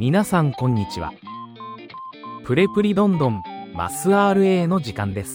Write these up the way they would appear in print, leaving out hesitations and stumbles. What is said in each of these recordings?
皆さんこんにちは。プレプリどんどんマス RA の時間です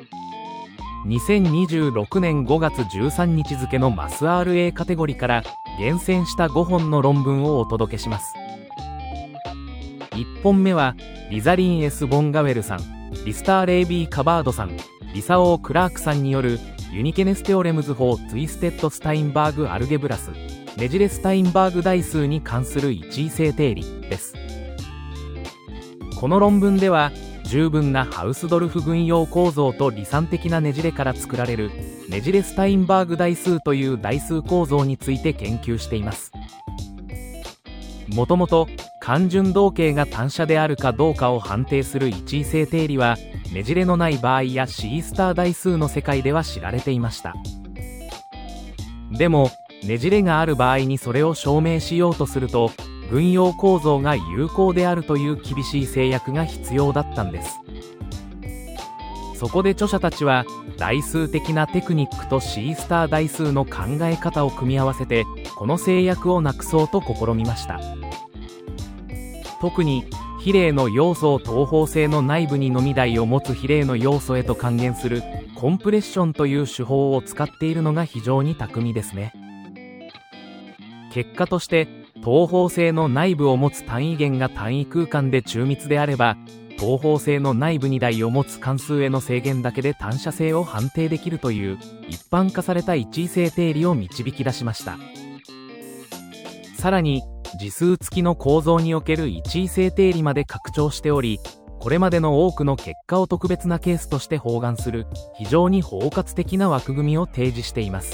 。2026年5月13日付のマス RA カテゴリーから厳選した5本の論文をお届けします。1本目はリザリン・S・ボンガウェルさん、リスター・レイビー・カバードさん、リサオー・クラークさんによるユニケネステオレムズ・フォー・ツイステッド・スタインバーグ・アルゲブラスねじれスタインバーグ代数に関する一位性定理です。この論文では十分なハウスドルフ群用構造と離散的なねじれから作られるねじれスタインバーグ代数という代数構造について研究しています。もともと単純動径が単車であるかどうかを判定する一位性定理はねじれのない場合や C スター代数の世界では知られていました。でもねじれがある場合にそれを証明しようとすると群用構造が有効であるという厳しい制約が必要だったんです。そこで著者たちは代数的なテクニックと C スター代数の考え方を組み合わせてこの制約をなくそうと試みました。特に比例の要素を等方性の内部にのみ台を持つ比例の要素へと還元するコンプレッションという手法を使っているのが非常に巧みですね。結果として等方性の内部を持つ単位元が単位空間で中密であれば等方性の内部2台を持つ関数への制限だけで単車性を判定できるという一般化された一位性定理を導き出しました。さらに次数付きの構造における一位性定理まで拡張しており、これまでの多くの結果を特別なケースとして包含する非常に包括的な枠組みを提示しています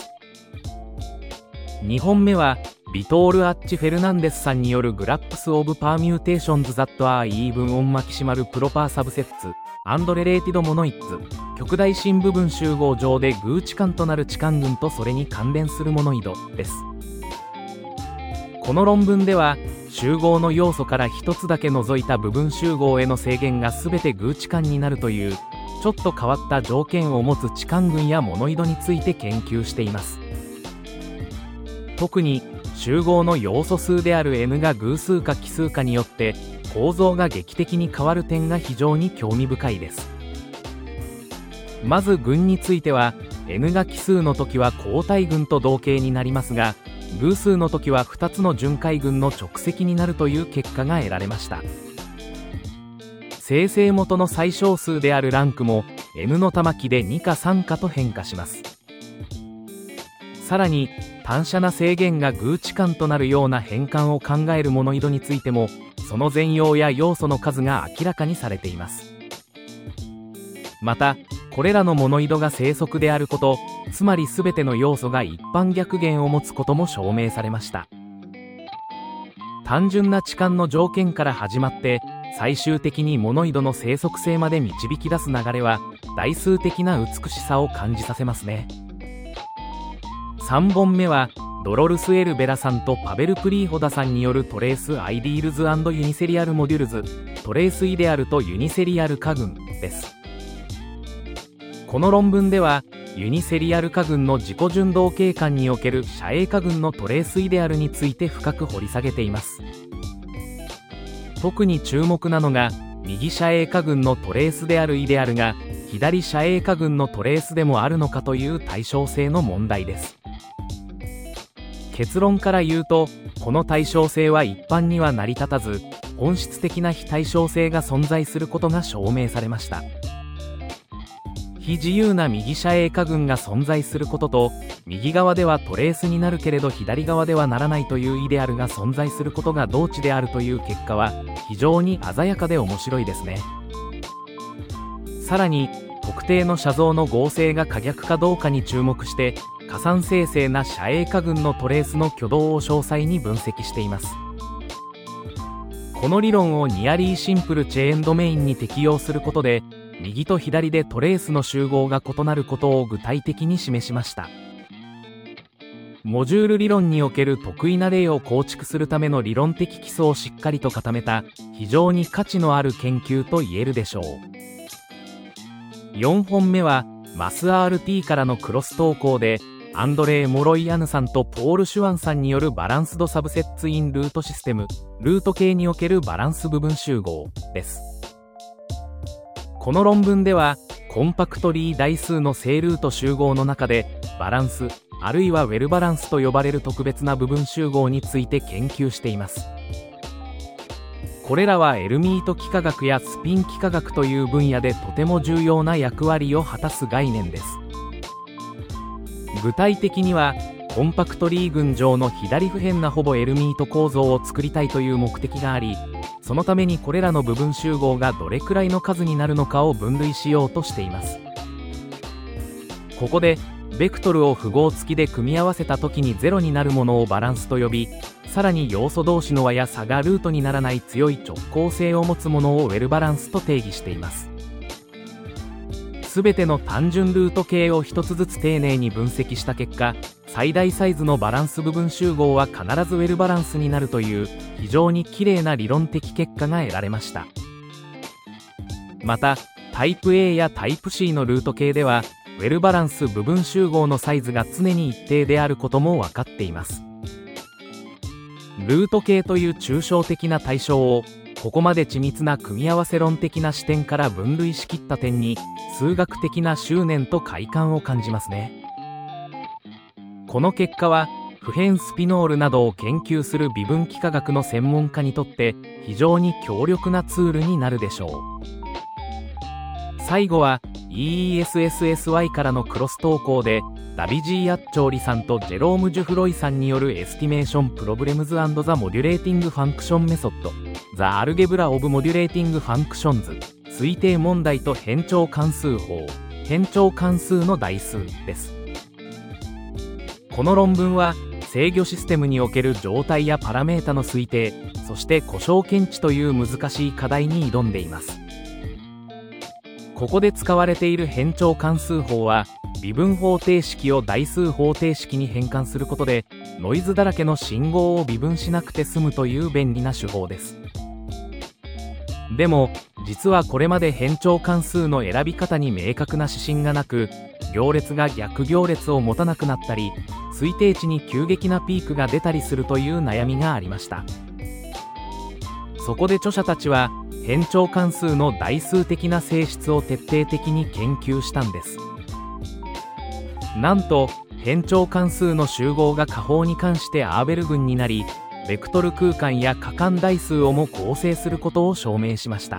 。2本目はビトール・アッチ・フェルナンデスさんによるグラップス・オブ・パーミューテーションズ・ザット・アー・イーブン・オン・マキシマル・プロパー・サブセッツ・アンド・レレーティド・モノイッツ極大新部分集合上で偶置間となる置間群とそれに関連するモノイドです。この論文では集合の要素から一つだけ除いた部分集合への制限が全て偶置間になるというちょっと変わった条件を持つ置間群やモノイドについて研究しています。特に集合の要素数である n が偶数か奇数かによって構造が劇的に変わる点が非常に興味深いです。まず群については n が奇数の時は交代群と同型になりますが偶数の時は2つの巡回群の直積になるという結果が得られました。生成元の最小数であるランクも n の玉木で2か3かと変化します。さらに単車な制限が偶置間となるような変換を考えるモノイドについてもその全容や要素の数が明らかにされています。またこれらのモノイドが正則であること、つまり全ての要素が一般逆弦を持つことも証明されました。単純な置間の条件から始まって最終的にモノイドの正則性まで導き出す流れは代数的な美しさを感じさせますね。3本目はドロルス・エルベラさんとパベル・プリーホダさんによるトレース・アイディールズ&ユニセリアル・モデュルズトレース・イデアルとユニセリアル化群です。この論文ではユニセリアル化群の自己順動径間における斜影化群のトレースイデアルについて深く掘り下げています。特に注目なのが右斜影化群のトレースであるイデアルが左斜影化群のトレースでもあるのかという対称性の問題です。結論から言うとこの対称性は一般には成り立たず本質的な非対称性が存在することが証明されました。非自由な右斜影化群が存在することと右側ではトレースになるけれど左側ではならないというイデアルが存在することが同値であるという結果は非常に鮮やかで面白いですね。さらに特定の写像の合成が可逆かどうかに注目して加算生成な斜影化群のトレースの挙動を詳細に分析しています。この理論をニアリーシンプルチェーンドメインに適用することで右と左でトレースの集合が異なることを具体的に示しました。モジュール理論における得意な例を構築するための理論的基礎をしっかりと固めた非常に価値のある研究と言えるでしょう。4本目はマス RT からのクロス投稿でアンドレイ・モロイアヌさんとポール・シュワンさんによるバランスド・サブセッツ・イン・ルート・システム、ルート系におけるバランス部分集合です。この論文では、コンパクトリー代数の正ルート集合の中で、バランス、あるいはウェルバランスと呼ばれる特別な部分集合について研究しています。これらはエルミート幾何学やスピン幾何学という分野でとても重要な役割を果たす概念です。具体的には、コンパクトリー群上の左不変なほぼエルミート構造を作りたいという目的があり、そのためにこれらの部分集合がどれくらいの数になるのかを分類しようとしています。ここでベクトルを符号付きで組み合わせた時に0になるものをバランスと呼び、さらに要素同士の和や差がルートにならない強い直交性を持つものをウェルバランスと定義しています。すべての単純ルート系を一つずつ丁寧に分析した結果、最大サイズのバランス部分集合は必ずウェルバランスになるという非常にきれいな理論的結果が得られました。またタイプ A やタイプ C のルート系ではウェルバランス部分集合のサイズが常に一定であることも分かっています。ルート系という抽象的な対象をここまで緻密な組み合わせ論的な視点から分類しきった点に数学的な執念と快感を感じますね。この結果は普遍スピノールなどを研究する微分幾何学の専門家にとって非常に強力なツールになるでしょう。最後は EESSSY からのクロス投稿でダビジー・アッチョーリさんとジェローム・ジュフロイさんによるエスティメーション・プロブレムズ&ザ・モデュレーティング・ファンクション・メソッドザ・アルゲブラ・オブ・モデュレーティング・ファンクションズ推定問題と変調関数法変調関数の代数です。この論文は制御システムにおける状態やパラメータの推定、そして故障検知という難しい課題に挑んでいます。ここで使われている変調関数法は微分方程式を代数方程式に変換することでノイズだらけの信号を微分しなくて済むという便利な手法です。でも実はこれまで変調関数の選び方に明確な指針がなく、行列が逆行列を持たなくなったり推定値に急激なピークが出たりするという悩みがありました。そこで著者たちは変調関数の代数的な性質を徹底的に研究したんです。なんと変調関数の集合が加法に関してアーベル群になり、ベクトル空間や可感代数をも構成することを証明しました。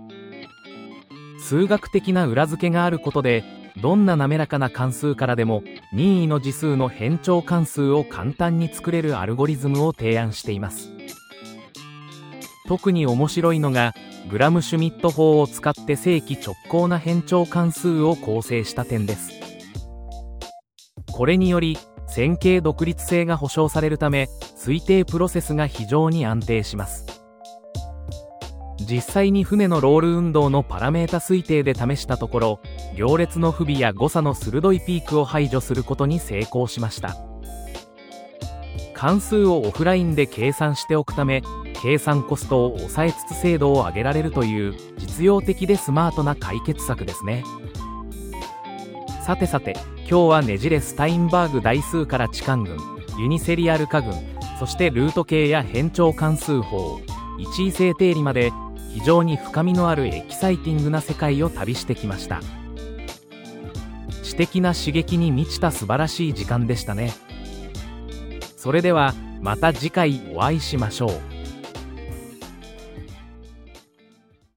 数学的な裏付けがあることでどんな滑らかな関数からでも任意の次数の変調関数を簡単に作れるアルゴリズムを提案しています。特に面白いのがグラムシュミット法を使って正規直行な変調関数を構成した点です。これにより線形独立性が保証されるため推定プロセスが非常に安定します。実際に船のロール運動のパラメータ推定で試したところ、行列の不備や誤差の鋭いピークを排除することに成功しました。関数をオフラインで計算しておくため計算コストを抑えつつ精度を上げられるという実用的でスマートな解決策ですね。さてさて、今日はねじれスタインバーグ代数から置換群、ユニセリアル化群、そしてルート系や変調関数法、一位性定理まで非常に深みのあるエキサイティングな世界を旅してきました。知的な刺激に満ちた素晴らしい時間でしたね。それではまた次回お会いしましょう。